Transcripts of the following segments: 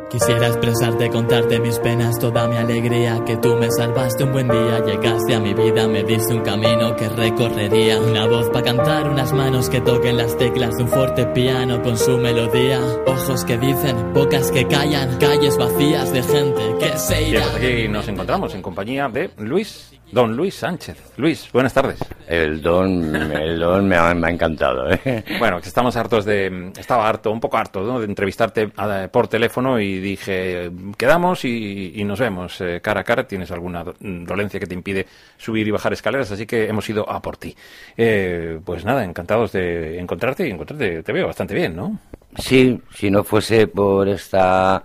Quisiera expresarte, contarte mis penas, toda mi alegría, que tú me salvaste un buen día, llegaste a mi vida, me diste un camino que recorrería, una voz para cantar, unas manos que toquen las teclas de un fuerte piano con su melodía, ojos que dicen, bocas que callan, calles vacías de gente que se irá. Bien, pues aquí nos encontramos en compañía de Don Luis Sánchez. Luis, buenas tardes. El don me ha encantado, ¿eh? Bueno, que estaba un poco harto, ¿no?, de entrevistarte por teléfono y dije, quedamos y nos vemos cara a cara. Tienes alguna dolencia que te impide subir y bajar escaleras, así que hemos ido a por ti. Pues nada, encantados de encontrarte te veo bastante bien, ¿no? Sí, si no fuese por esta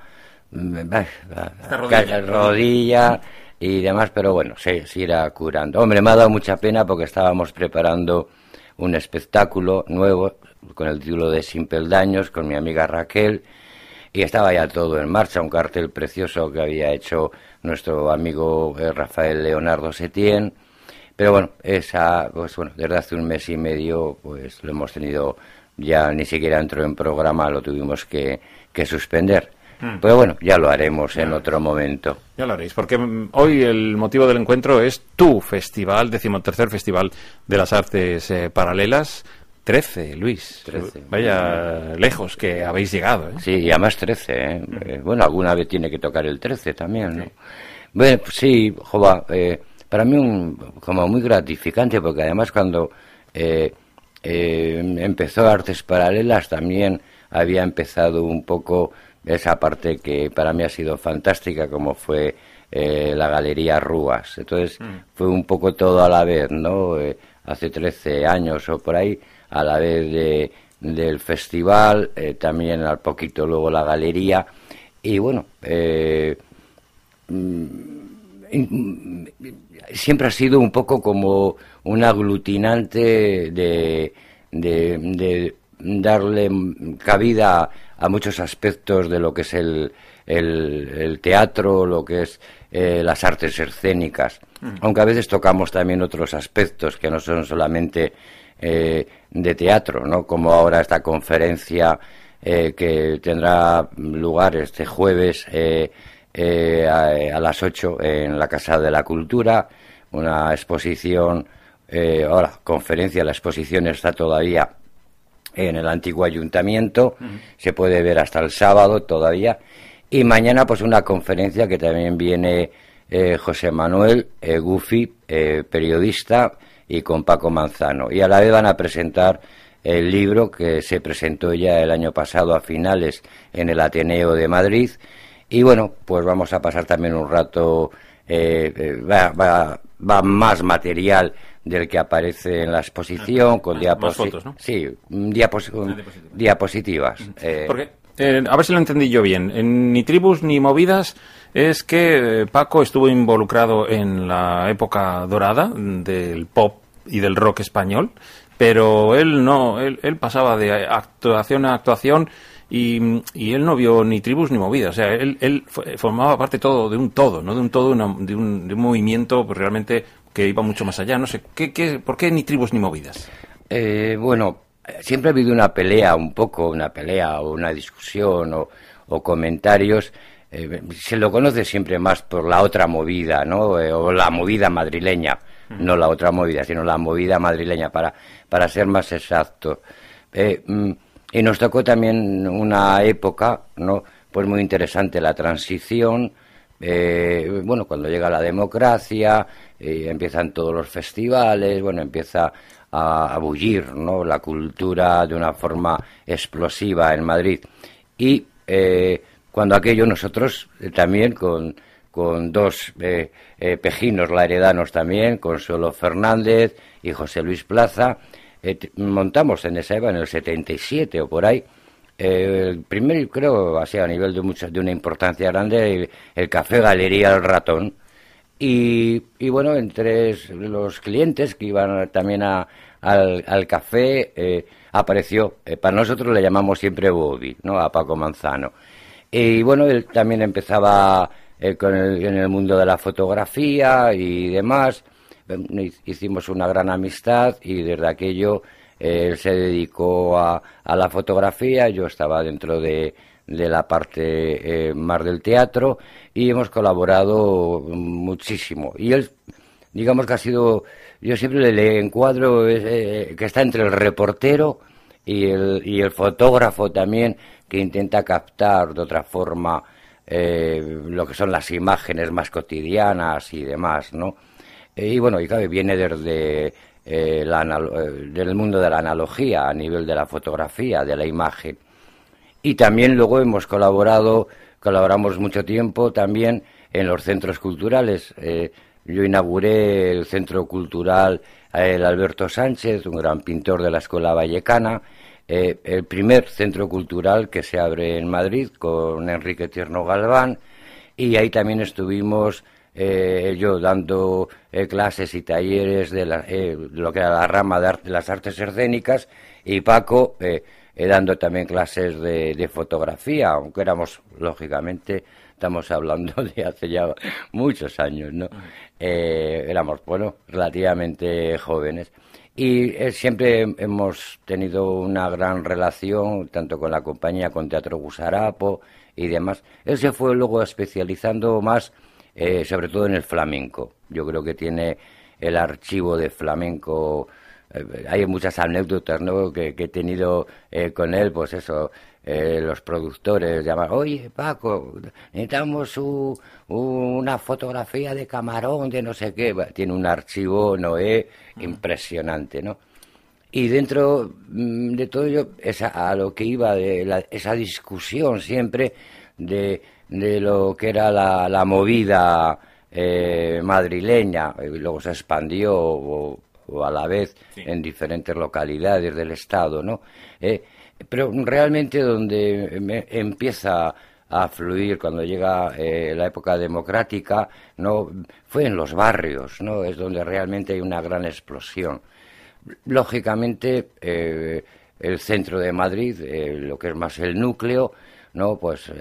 rodilla y demás, pero bueno, se irá curando. Hombre, me ha dado mucha pena porque estábamos preparando un espectáculo nuevo con el título de Sin Peldaños, con mi amiga Raquel, y estaba ya todo en marcha, un cartel precioso que había hecho nuestro amigo Rafael Leonardo Setién, pero bueno, desde hace un mes y medio, pues lo hemos tenido, ya ni siquiera entró en programa, lo tuvimos que suspender. Pero bueno, ya lo haremos en otro momento. Ya lo haréis, porque hoy el motivo del encuentro es tu festival, 13º Festival de las Artes Paralelas. 13, Luis. 13. Vaya lejos que habéis llegado, ¿eh? Sí, y además 13, ¿eh? Bueno, alguna vez tiene que tocar el 13 también, ¿no? Sí. Bueno, pues sí, jova, para mí como muy gratificante, porque además cuando empezó Artes Paralelas también había empezado un poco esa parte que para mí ha sido fantástica, como fue la Galería Rúas. Entonces fue un poco todo a la vez, ¿no? Hace 13 años o por ahí, a la vez del festival, también al poquito luego la galería, y bueno, siempre ha sido un poco como un aglutinante de darle cabida a muchos aspectos de lo que es el teatro, lo que es las artes escénicas, aunque a veces tocamos también otros aspectos que no son solamente de teatro, ¿no? Como ahora esta conferencia que tendrá lugar este jueves a las 8 en la Casa de la Cultura, una exposición, conferencia, la exposición está todavía en el antiguo ayuntamiento, se puede ver hasta el sábado todavía, y mañana pues una conferencia que también viene José Manuel Gufi, periodista, y con Paco Manzano, y a la vez van a presentar el libro que se presentó ya el año pasado a finales en el Ateneo de Madrid, y bueno, pues vamos a pasar también un rato, va más material del que aparece en la exposición, con fotos, ¿no? Sí, diapositivas. Porque, a ver si lo entendí yo bien, ni tribus ni movidas es que Paco estuvo involucrado en la época dorada del pop y del rock español, pero él no, él pasaba de actuación a actuación y él no vio ni tribus ni movidas, o sea, él formaba parte todo, ¿no? De un movimiento pues, realmente que iba mucho más allá, no sé, ¿por qué ni tribus ni movidas? Bueno, siempre ha habido una pelea o una discusión o comentarios, se lo conoce siempre más por la otra movida, ¿no? O la movida madrileña, no la otra movida, sino la movida madrileña, para ser más exacto. Y nos tocó también una época, ¿no? Pues muy interesante, la transición, bueno, cuando llega la democracia, empiezan todos los festivales, bueno, empieza a bullir, ¿no? La cultura de una forma explosiva en Madrid. Y cuando aquello nosotros también con dos pejinos laheredanos también, Consuelo Fernández y José Luis Plaza, montamos en esa época, en el 77 o por ahí, el primer, creo, así a nivel de una importancia grande, el Café Galería El Ratón, y bueno, entre los clientes que iban también al café, apareció, para nosotros le llamamos siempre Bobby, ¿no? A Paco Manzano, y bueno, él también empezaba en el mundo de la fotografía y demás. Hicimos una gran amistad y desde aquello él se dedicó a la fotografía, yo estaba dentro de de la parte más del teatro, y hemos colaborado muchísimo. Y él, digamos que ha sido, yo siempre le encuadro que está entre el reportero y el fotógrafo también, que intenta captar de otra forma lo que son las imágenes más cotidianas y demás, ¿no? Y bueno, y claro, viene desde del mundo de la analogía, a nivel de la fotografía, de la imagen. Y también luego colaboramos mucho tiempo también en los centros culturales. Yo inauguré el Centro Cultural el Alberto Sánchez, un gran pintor de la Escuela Vallecana, el primer centro cultural que se abre en Madrid con Enrique Tierno Galván, y ahí también estuvimos yo dando clases y talleres de lo que era la rama de las artes escénicas, y Paco dando también clases de fotografía, aunque éramos, lógicamente, estamos hablando de hace ya muchos años, ¿no? Éramos, bueno, relativamente jóvenes. Y siempre hemos tenido una gran relación, tanto con la compañía, con Teatro Gusarapo y demás. Él se fue luego especializando más, sobre todo en el flamenco. Yo creo que tiene el archivo de flamenco. Hay muchas anécdotas, ¿no?, que he tenido con él, pues eso, los productores llaman, oye, Paco, necesitamos una fotografía de Camarón, de no sé qué. Tiene un archivo, Noé, impresionante, ¿no? Y dentro de todo ello, a lo que iba de esa discusión siempre de lo que era la movida madrileña, y luego se expandió o a la vez en diferentes localidades del Estado, ¿no? Pero realmente donde empieza a fluir cuando llega la época democrática, ¿no?, fue en los barrios, ¿no? Es donde realmente hay una gran explosión. Lógicamente, el centro de Madrid, lo que es más el núcleo, ¿no?, pues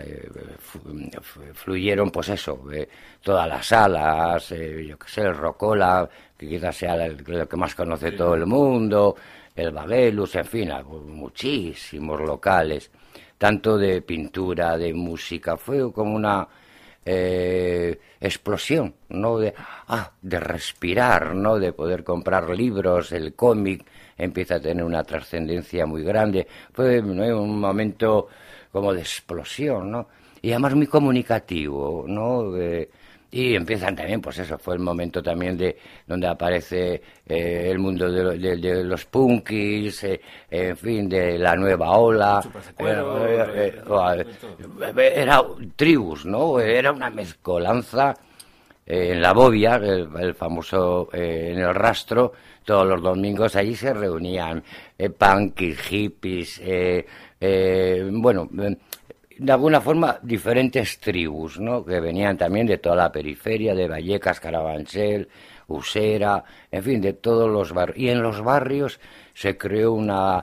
fluyeron, pues eso, todas las salas, yo qué sé, el Rocola, que quizás sea lo que más conoce todo el mundo, el Bagelus, en fin, muchísimos locales, tanto de pintura, de música. Fue como una explosión, ¿no?, de respirar, ¿no?, de poder comprar libros, el cómic empieza a tener una trascendencia muy grande. Fue, ¿no?, un momento como de explosión, ¿no?, y además muy comunicativo, ¿no? Y empiezan también, pues eso, fue el momento también de donde aparece el mundo de los punkis, en fin, de la nueva ola. Era tribus, ¿no? Era una mezcolanza en la Bobia, el famoso, en el Rastro. Todos los domingos allí se reunían punkis, hippies, bueno, de alguna forma diferentes tribus, ¿no?, que venían también de toda la periferia, de Vallecas, Carabanchel, Usera, en fin, de todos los barrios. Y en los barrios se creó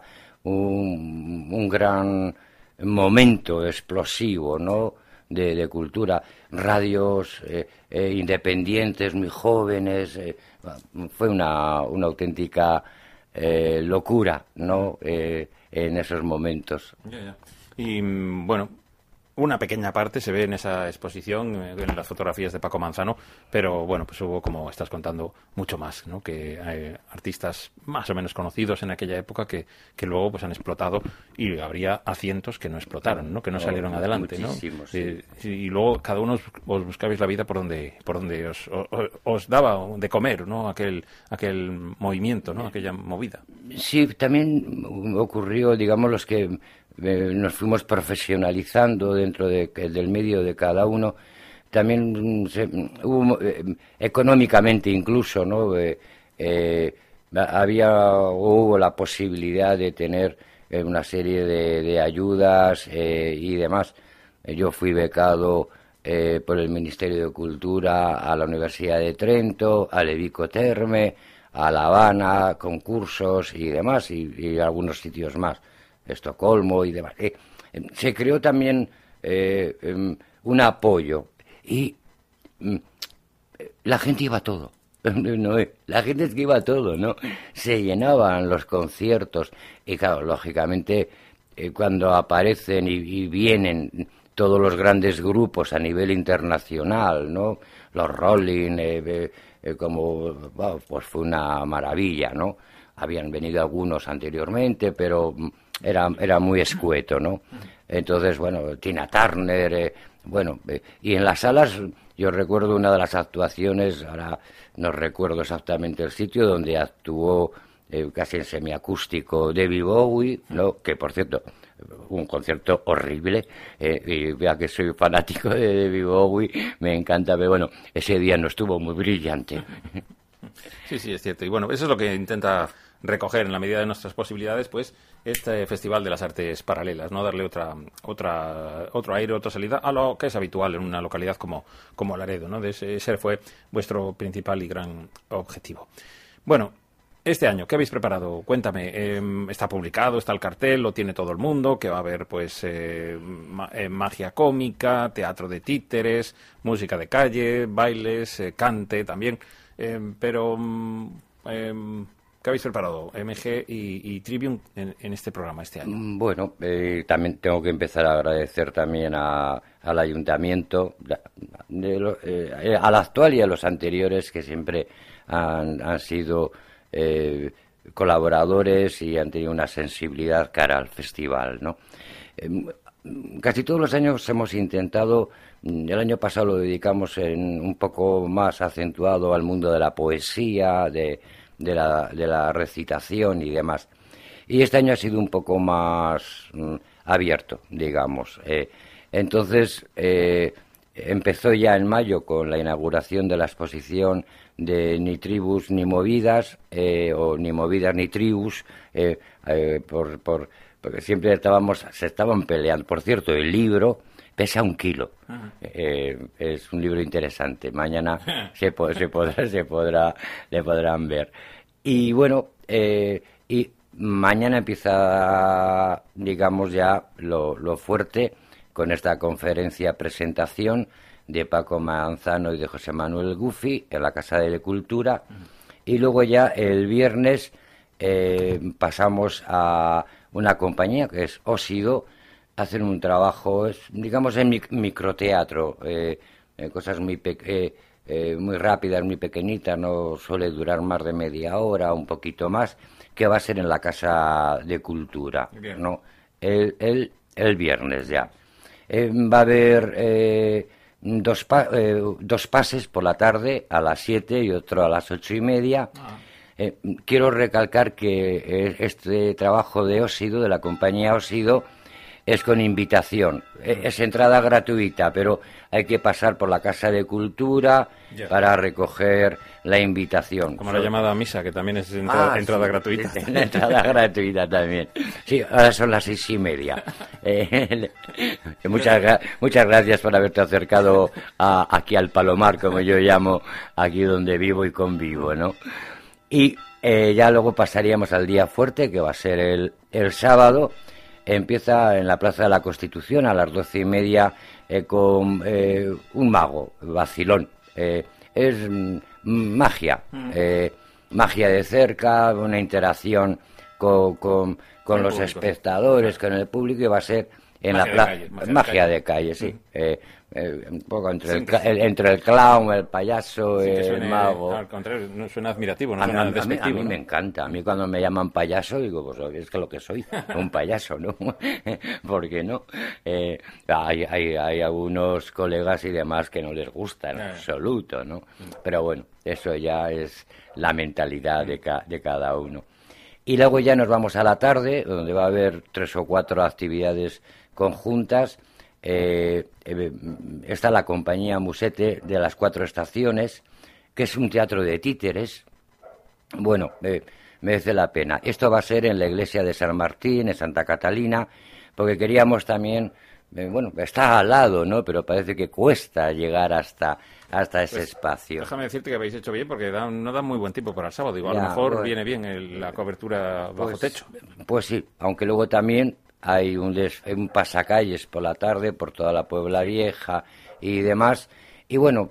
un gran momento explosivo, ¿no?, de cultura. Radios independientes, muy jóvenes. Fue una auténtica locura, ¿no?, en esos momentos. Y bueno, una pequeña parte se ve en esa exposición, en las fotografías de Paco Manzano, pero bueno, pues hubo, como estás contando, mucho más, ¿no?, que artistas más o menos conocidos en aquella época que luego pues han explotado, y habría a cientos que no explotaron, ¿no?, que no salieron adelante, ¿no? Sí. Y luego cada uno os buscabais la vida por donde os daba de comer, ¿no?, aquel movimiento, ¿no?, aquella movida. Sí, también ocurrió, digamos, los que nos fuimos profesionalizando dentro del medio de cada uno. También hubo, económicamente incluso, ¿no?, hubo la posibilidad de tener una serie de ayudas y demás. Yo fui becado por el Ministerio de Cultura a la Universidad de Trento, a Levico Terme, a La Habana, concursos y demás, y algunos sitios más, Estocolmo y demás. Se creó también un apoyo, y la gente iba a todo. No, la gente es que iba a todo, ¿no? Se llenaban los conciertos, y claro, lógicamente cuando aparecen y vienen todos los grandes grupos a nivel internacional, ¿no? Los Rolling, pues fue una maravilla, ¿no? Habían venido algunos anteriormente, pero era muy escueto, ¿no? Entonces, bueno, Tina Turner, y en las salas yo recuerdo una de las actuaciones, ahora no recuerdo exactamente el sitio, donde actuó casi en semiacústico David Bowie, ¿no? Que por cierto, un concierto horrible, y vea que soy fanático de David Bowie, me encanta, pero bueno, ese día no estuvo muy brillante. Sí, es cierto. Y bueno, eso es lo que intenta recoger en la medida de nuestras posibilidades, pues, este Festival de las Artes Paralelas, ¿no? Darle otro aire, otra salida a lo que es habitual en una localidad como Laredo, ¿no? Ese fue vuestro principal y gran objetivo. Bueno, este año, ¿qué habéis preparado? Cuéntame, ¿está publicado, está el cartel, lo tiene todo el mundo? Que va a haber, pues, magia cómica, teatro de títeres, música de calle, bailes, cante también. ¿Qué habéis preparado, MG y Trivium, en este programa este año? Bueno, también tengo que empezar a agradecer también al ayuntamiento, al actual y a los anteriores, que siempre han sido colaboradores y han tenido una sensibilidad cara al festival, ¿no? Casi todos los años hemos intentado, el año pasado lo dedicamos un poco más acentuado al mundo de la poesía, de la recitación y demás. Y este año ha sido un poco más abierto, digamos. Entonces, empezó ya en mayo con la inauguración de la exposición de Ni Tribus ni Movidas, o Ni Movidas ni Tribus, porque siempre se estaban peleando. Por cierto, el libro pesa 1 kilo. Es un libro interesante. Mañana le podrán ver. Y bueno, y mañana empieza, digamos, ya lo fuerte con esta conferencia presentación de Paco Manzano y de José Manuel Gufi en la Casa de la Cultura. Y luego ya el viernes pasamos a una compañía que es Ósido. Hacen un trabajo, digamos, en microteatro, cosas muy rápidas, muy pequeñitas, no suele durar más de media hora, un poquito más, que va a ser en la Casa de Cultura, ¿no? El viernes ya. Va a haber dos pases por la tarde, a las 7 y otro a las 8:30. Quiero recalcar que este trabajo de Ósido, de la compañía Ósido, es con invitación. Es entrada gratuita, pero hay que pasar por la Casa de Cultura para recoger la invitación. Como la llamada misa, que también es entrada gratuita. Sí, entrada gratuita también. Sí, ahora son las 6:30. Muchas gracias por haberte acercado aquí al Palomar, como yo llamo, aquí donde vivo y convivo, ¿no? Y ya luego pasaríamos al día fuerte, que va a ser el sábado. Empieza en la Plaza de la Constitución a las 12:30 con un mago, vacilón. Es magia, magia de cerca, una interacción con los espectadores, con el público, y va a ser en magia de calle, sí. Un poco entre el clown, el payaso, el mago. Al contrario, no suena admirativo, no suena despectivo. A mí me encanta. A mí cuando me llaman payaso, digo, pues es que lo que soy, un payaso, ¿no? ¿Por qué no? Hay algunos colegas y demás que no les gusta en absoluto, ¿no? Pero bueno, eso ya es la mentalidad de cada uno. Y luego ya nos vamos a la tarde, donde va a haber 3 o 4 actividades conjuntas. Está la compañía Musete de las 4 estaciones, que es un teatro de títeres. Bueno, merece la pena. Esto va a ser en la iglesia de San Martín, en Santa Catalina, porque queríamos también, está al lado, ¿no? Pero parece que cuesta llegar hasta ese espacio. Déjame decirte que habéis hecho bien, porque no da muy buen tiempo para el sábado. Digo, a lo mejor viene bien la cobertura bajo techo. Pues sí, aunque luego también hay un pasacalles por la tarde, por toda la Puebla Vieja y demás. Y bueno,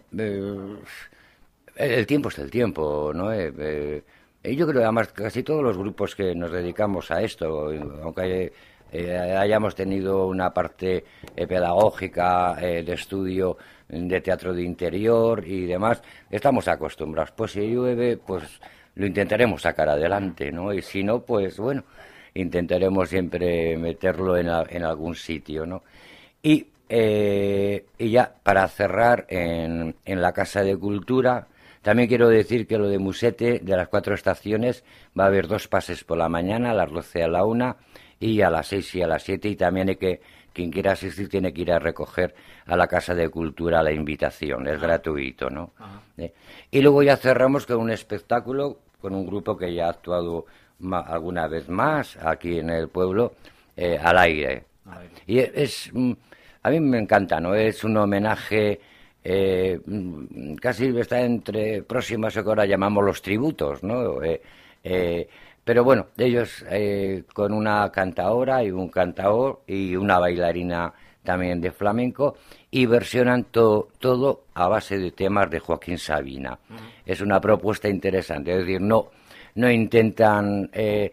el tiempo es el tiempo, ¿no? Yo creo, además, casi todos los grupos que nos dedicamos a esto, aunque hayamos tenido una parte pedagógica de estudio de teatro de interior y demás, estamos acostumbrados. Pues si llueve, pues lo intentaremos sacar adelante, ¿no? Y si no, pues bueno, intentaremos siempre meterlo en algún sitio, ¿no? Y ya para cerrar, en la Casa de Cultura, también quiero decir que lo de Musete, de las 4 estaciones, va a haber 2 pases por la mañana, a las 12 a la 1 y a las 6 y a las 7, y también hay que, quien quiera asistir tiene que ir a recoger a la Casa de Cultura la invitación, es gratuito, ¿no? Y luego ya cerramos con un espectáculo, con un grupo que ya ha actuado alguna vez más aquí en el pueblo, Al Aire. Y a mí me encanta, ¿no? Es un homenaje, casi está entre próximas, que ahora llamamos los tributos, ¿no? Pero bueno, ellos con una cantaora y un cantaor y una bailarina también de flamenco, y versionan todo a base de temas de Joaquín Sabina. Es una propuesta interesante, es decir, no intentan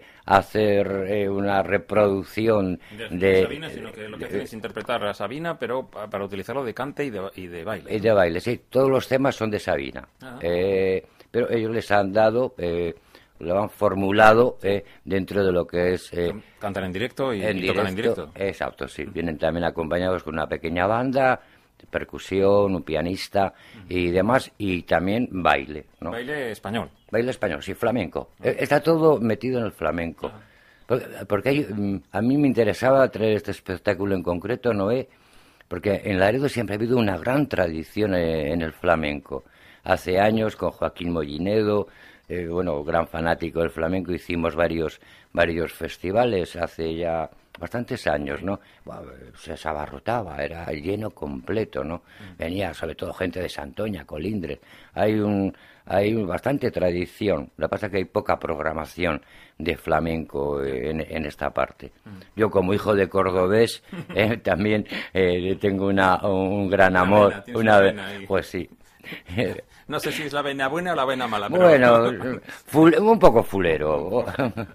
hacer una reproducción de Sabina, sino que lo que hacen es interpretar a Sabina, pero para utilizarlo de cante y de baile, ¿no? Y de baile, sí. Todos los temas son de Sabina. Pero ellos les han dado, lo han formulado dentro de lo que es... Cantan en directo y tocan en directo. Exacto, sí. Vienen también acompañados con una pequeña banda, percusión, un pianista y demás, y también baile, ¿no? Baile español. Baile español, sí, flamenco. Está todo metido en el flamenco. Porque a mí me interesaba traer este espectáculo en concreto, Noé, porque en Laredo siempre ha habido una gran tradición en el flamenco. Hace años, con Joaquín Mollinedo, gran fanático del flamenco, hicimos varios festivales hace ya bastantes años, ¿no? Bueno, se abarrotaba, era lleno completo, ¿no? Venía sobre todo gente de Santoña, Colindres. Hay bastante tradición. Lo que pasa es que hay poca programación de flamenco en esta parte. Yo, como hijo de cordobés, también tengo un gran amor. Pues sí. No sé si es la vena buena o la vena mala. Pero... Bueno, un poco fulero.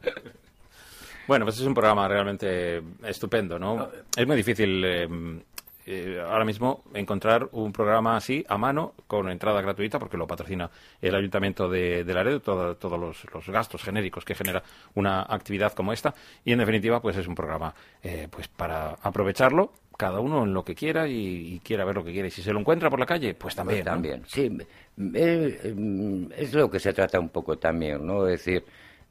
Bueno, pues es un programa realmente estupendo, ¿no? Es muy difícil ahora mismo encontrar un programa así a mano con entrada gratuita, porque lo patrocina el Ayuntamiento de Laredo, todos los gastos genéricos que genera una actividad como esta, y en definitiva pues es un programa pues para aprovecharlo cada uno en lo que quiera y quiera ver lo que quiera, y si se lo encuentra por la calle pues también, pues también, ¿no? Sí, es lo que se trata un poco también, ¿no? Es decir,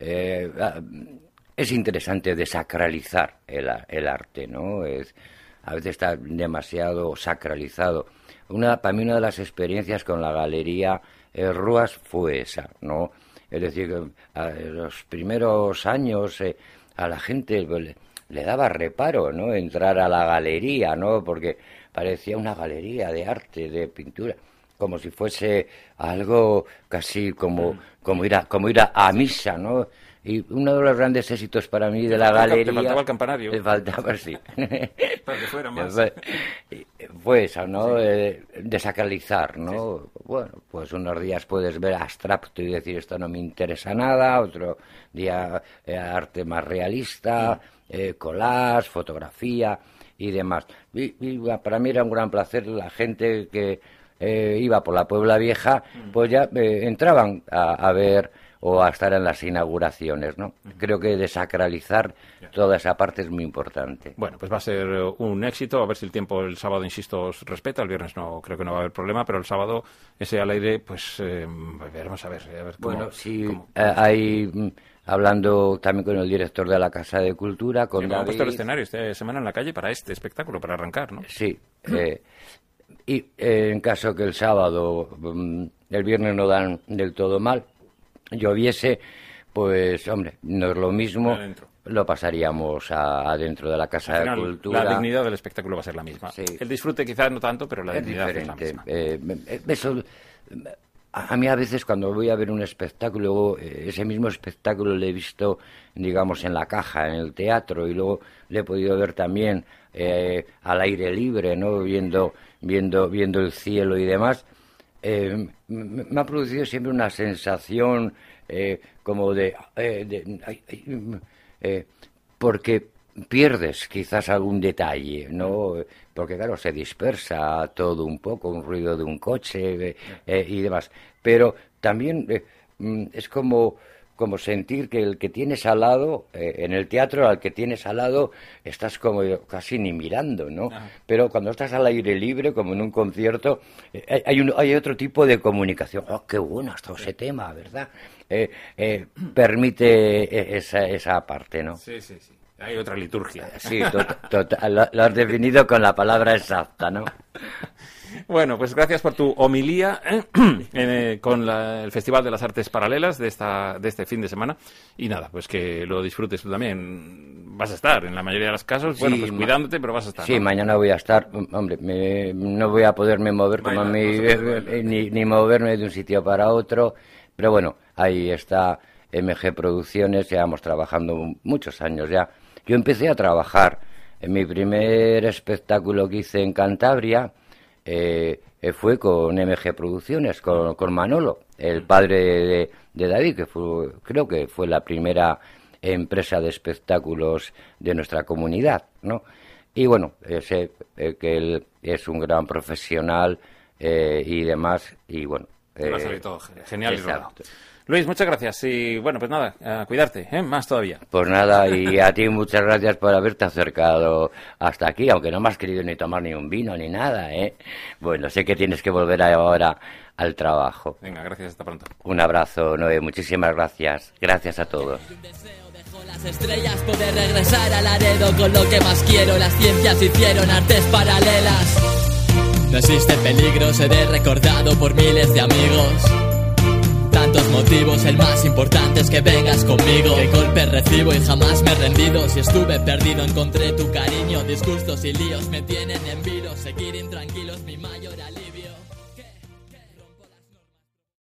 es interesante desacralizar el arte, ¿no? A veces está demasiado sacralizado. Para mí una de las experiencias con la Galería Ruas fue esa, ¿no? Es decir, los primeros años a la gente le daba reparo, ¿no? Entrar a la galería, ¿no? Porque parecía una galería de arte, de pintura, como si fuese algo casi como ir a misa, ¿no? Y uno de los grandes éxitos para mí de la galería... Te faltaba el campanario. Te faltaba, sí. Para que fuera más. Fue eso, ¿no? Desacralizar, ¿no? Sí. Bueno, pues unos días puedes ver abstracto y decir esto no me interesa nada, otro día arte más realista, collage, fotografía y demás. Y para mí era un gran placer la gente que iba por la Puebla Vieja, pues ya entraban a ver o a estar en las inauguraciones, ¿no? Creo que desacralizar toda esa parte es muy importante. Bueno, pues va a ser un éxito, a ver si el tiempo el sábado, insisto, os respeta, el viernes no creo que no va a haber problema, pero el sábado ese al aire, pues veremos a ver cómo... Bueno, sí, hay... Hablando también con el director de la Casa de Cultura, con David... puesto el escenario esta semana en la calle para este espectáculo, para arrancar, ¿no? Sí, y en caso que el sábado, el viernes no dan del todo mal, lloviese, pues hombre, no es lo mismo, lo pasaríamos adentro de la Casa de Cultura. La dignidad del espectáculo va a ser la misma. Sí. El disfrute quizás no tanto, pero la dignidad es la misma. Eso, a mí a veces cuando voy a ver un espectáculo, ese mismo espectáculo lo he visto, digamos, en la Caja, en el teatro, y luego le he podido ver también al aire libre, ¿no? Viendo el cielo y demás. Me ha producido siempre una sensación como porque pierdes quizás algún detalle, ¿no? Porque claro, se dispersa todo un poco, un ruido de un coche y demás. Pero también es como sentir que el que tienes al lado, en el teatro al que tienes al lado, estás como casi ni mirando, ¿no? Ajá. Pero cuando estás al aire libre, como en un concierto, hay otro tipo de comunicación. ¡Oh, qué bueno está ese tema!, ¿verdad? Permite esa parte, ¿no? Sí. Hay otra liturgia. Sí, lo has definido con la palabra exacta, ¿no? Bueno, pues gracias por tu homilía con el Festival de las Artes Paralelas de este fin de semana. Y nada, pues que lo disfrutes tú también. Vas a estar, en la mayoría de los casos, sí, bueno, pues cuidándote, pero vas a estar. Sí, ¿no? Mañana voy a estar. Hombre, no voy a poderme mover como ni moverme de un sitio para otro. Pero bueno, ahí está MG Producciones, llevamos trabajando muchos años ya. Yo empecé a trabajar en mi primer espectáculo que hice en Cantabria. Fue con MG Producciones, con Manolo, el padre de David, que creo que fue la primera empresa de espectáculos de nuestra comunidad, ¿no? Y bueno, sé que él es un gran profesional y demás, y bueno... va a salir todo genial y rodado. Luis, muchas gracias y bueno, pues nada, a cuidarte, más todavía. Pues nada, y a ti muchas gracias por haberte acercado hasta aquí, aunque no me has querido ni tomar ni un vino ni nada, ¿eh? Bueno, sé que tienes que volver ahora al trabajo. Venga, gracias, hasta pronto. Un abrazo, Noé, muchísimas gracias. Gracias a todos. Las estrellas, poder regresar al Laredo con lo que más quiero. Las ciencias hicieron artes paralelas. No existe peligro, seré recordado por miles de amigos. Tantos motivos, el más importante es que vengas conmigo. Qué golpes recibo y jamás me he rendido. Si estuve perdido encontré tu cariño. Disgustos y líos me tienen en vilo. Seguir intranquilos mi mayor